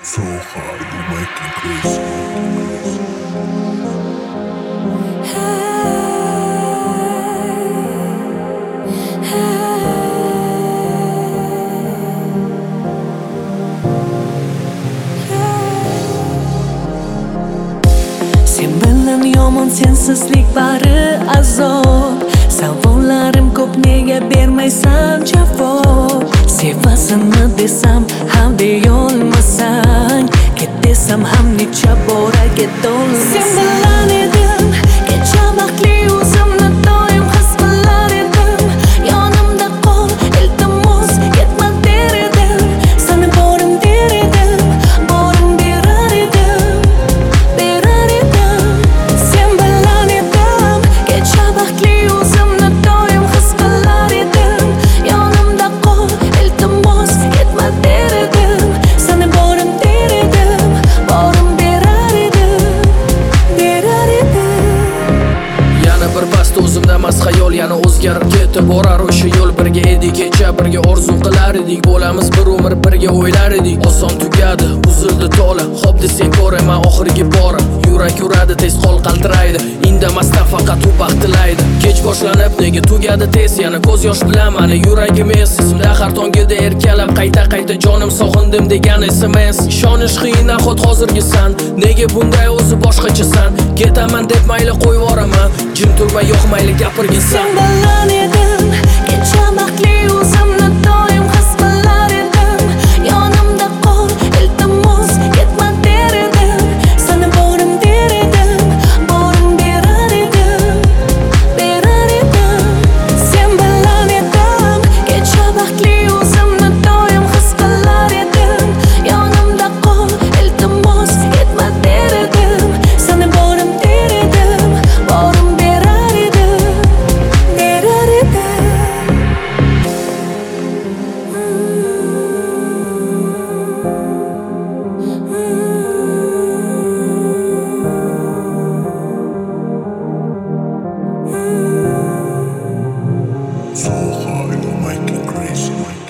So high, you make me crazy. Sen bilan yomon sensizlik bari azob. Savollarim ko'p, nega bermaysan javob? Sevasanmi desam ham deyolmasang, ket desam ham necha bora ketolmasang. Sen bilan edim, kecha baxtli o'zimni doim his qilar edim. Yonimda qol, iltimos ketma der edim. Sani borim der edim, borim berar edim, berar edim. Sen bilan edim, kecha baxtli o'zimni doim his qilar edim. Yonimda qol, iltimos ketma der edim. Sani borim der edim, borim berar edim, berar edim. Yana bir past o'zimda mast xayol, yana o'zgarib ketib borar o'sha yo'l. Birga edik kecha, birga orzu qilar edik, bo'lamiz bir umr birga o'ylar edik. Oson tugadi, uzildi to'la, xo'p desang ko'raman oxirgi bora. Yurak uradi, tez qol qaltiraydi, indamasdan faqat u baxt tilaydi. Kech boshlanib nega tugadi tez, yana ko'z yosh bilan mani yuragim esimda. Har tongida erkalab qayta jonim sog'indim degan SMS. Ishonish qiyin nahot hozirgisan, nega bunday o'zi boshqachasan? Ketaman deb mayli qo'yvoraman, jim turma yo'qmayli gapirginsan. Sen bilan edim, kecha baxtli o'zimni doim his qilar edim. Yonimda qol, iltimos ketma der edim. Sani borim der edim, borim berar edim, berar edim. Sen bilan edim, kecha baxtli o'zimni doim his qilar edim. Yonimda qol, iltimos ketma der edim. Sani borim der edim, borim berar edim, berar edim. So high, you make me crazy.